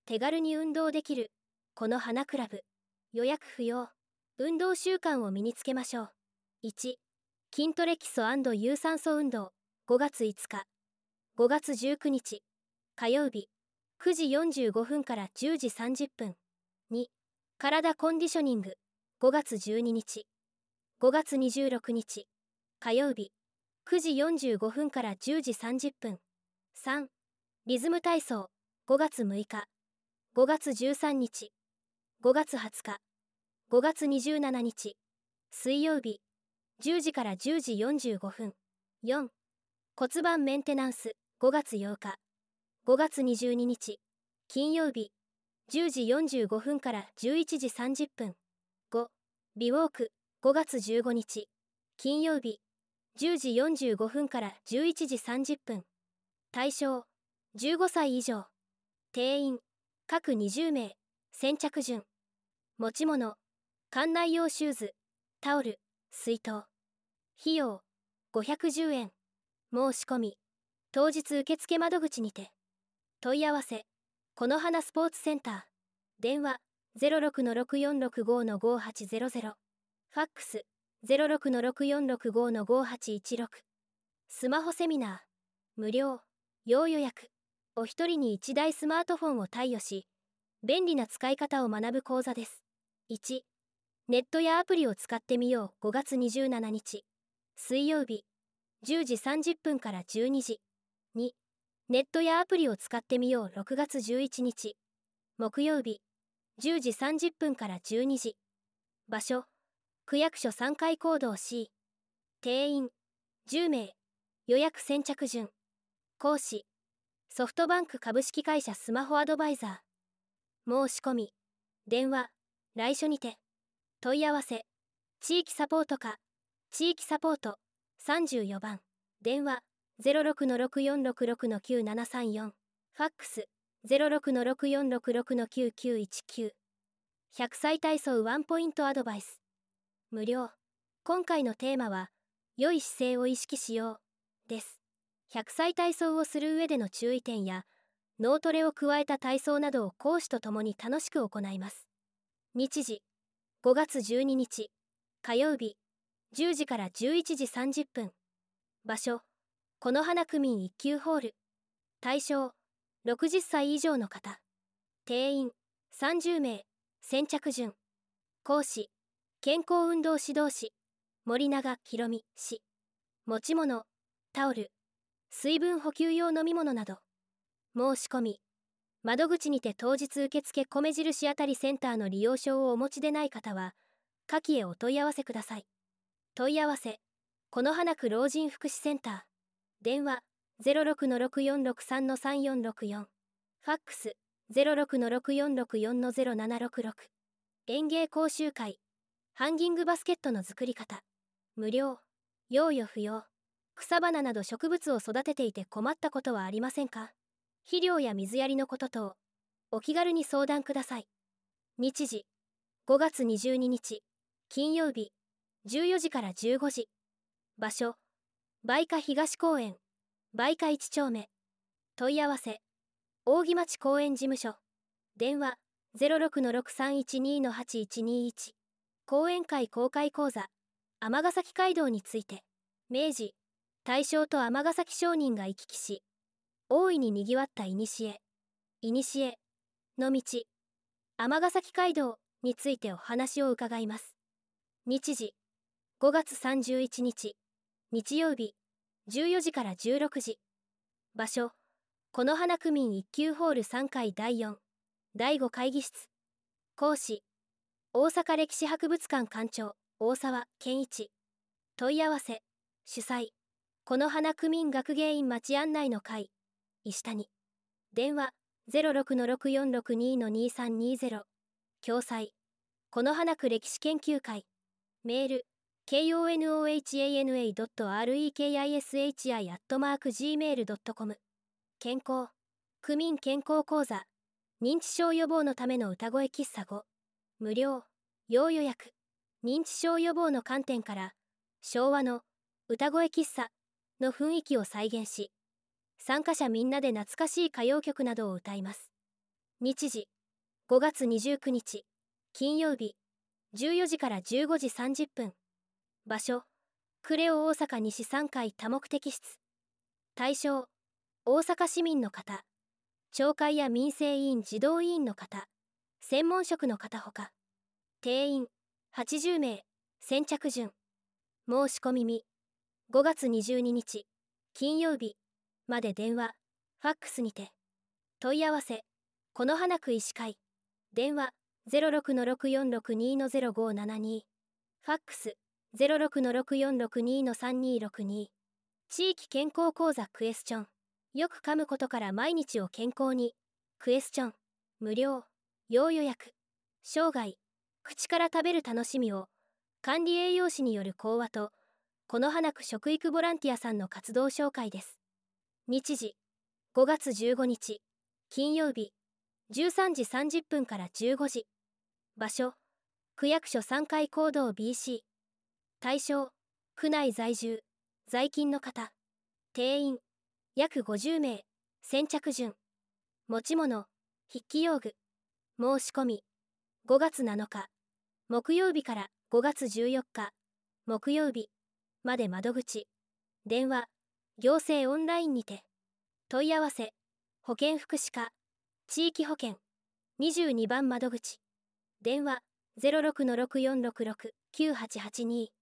手軽に運動できるこの花クラブ。予約不要。運動習慣を身につけましょう。1、筋トレ基礎&有酸素運動。5月5日、5月19日、火曜日、9時45分から10時30分。2、体コンディショニング。5月12日、5月26日、火曜日、9時45分から10時30分。3、リズム体操。5月6日、5月13日、5月20日、5月27日、水曜日、10時から10時45分。4、骨盤メンテナンス。5月8日、5月22日、金曜日、10時45分から11時30分。5、美ウォーク。5月15日、金曜日、10時45分から11時30分。対象、15歳以上。定員、各20名。先着順。持ち物、館内用シューズ、タオル、水筒。費用、510円。申し込み、当日受付窓口にて。問い合わせ、この花スポーツセンター。電話、06-6465-5800。ファックス、06-6465-5816。スマホセミナー、無料、要予約。お一人に1台スマートフォンを貸与し、便利な使い方を学ぶ講座です。1、ネットやアプリを使ってみよう。5月27日、水曜日、10時30分から12時。2、ネットやアプリを使ってみよう。6月11日、木曜日、10時30分から12時。場所、区役所3階講堂 C。定員、10名。予約先着順。講師、ソフトバンク株式会社スマホアドバイザー。申し込み、電話、来所にて。問い合わせ、地域サポート課、地域サポート、34番。電話、06-6466-9734。ファックス、06-6466-9919。100歳体操ワンポイントアドバイス。無料。今回のテーマは、良い姿勢を意識しよう、です。100歳体操をする上での注意点や、脳トレを加えた体操などを講師とともに楽しく行います。日時、5月12日、火曜日、10時から11時30分。場所、この花区民1級ホール。対象、60歳以上の方。定員、30名。先着順。講師、健康運動指導士、森永博美氏。持ち物、タオル、水分補給用飲み物など。申し込み、窓口にて当日受付米印あたりセンターの利用証をお持ちでない方は、下記へお問い合わせください。問い合わせ、この花区老人福祉センター。電話、06-6463-3464。ファックス、06-6464-0766。園芸講習会、ハンギングバスケットの作り方。無料、用予不要。草花など植物を育てていて困ったことはありませんか？肥料や水やりのこと等、お気軽に相談ください。日時、5月22日、金曜日、14時から15時。場所、梅花東公園、梅花1丁目。問い合わせ、扇町公園事務所。電話、06-6312-8121。講演会公開講座、尼崎街道について。明治、大正と尼崎商人が行き来し、大いににぎわった古の道、尼崎街道についてお話を伺います。日時、5月31日、日曜日、14時から16時。場所、この花区民1級ホール3階第4、第5会議室。講師、大阪歴史博物館館長、大沢健一。問い合わせ、主催、この花区民学芸員町案内の会、石谷。電話、06-6462-2320。共催、この花区歴史研究会。メール、konohana.rekishi@gmail.com。健康、区民健康講座、認知症予防のための歌声喫茶5。無料、要予約。認知症予防の観点から、昭和の歌声喫茶の雰囲気を再現し、参加者みんなで懐かしい歌謡曲などを歌います。 日時5月29日金曜日14時から15時30分。場所クレオ大阪西3階多目的室。対象大阪市民の方、町会や民生委員児童委員の方、専門職の方ほか。定員80名。先着順。申し込みみ5月22日金曜日まで電話、ファックスにて。問い合わせこの花区医師会。電話 06-6462-0572。ファックス 06-6462-3262。地域健康講座クエスチョン。よく噛むことから毎日を健康に。クエスチョン無料。要予約。生涯口から食べる楽しみを管理栄養士による講話とこの花区食育ボランティアさんの活動紹介です。日時5月15日金曜日13時30分から15時。場所区役所3階講堂 BC。対象区内在住在勤の方。定員約50名。先着順。持ち物筆記用具。申し込み5月7日木曜日から5月14日木曜日まで。窓口電話行政オンラインにて。問い合わせ保健福祉課地域保健22番窓口電話 06-6466-9882。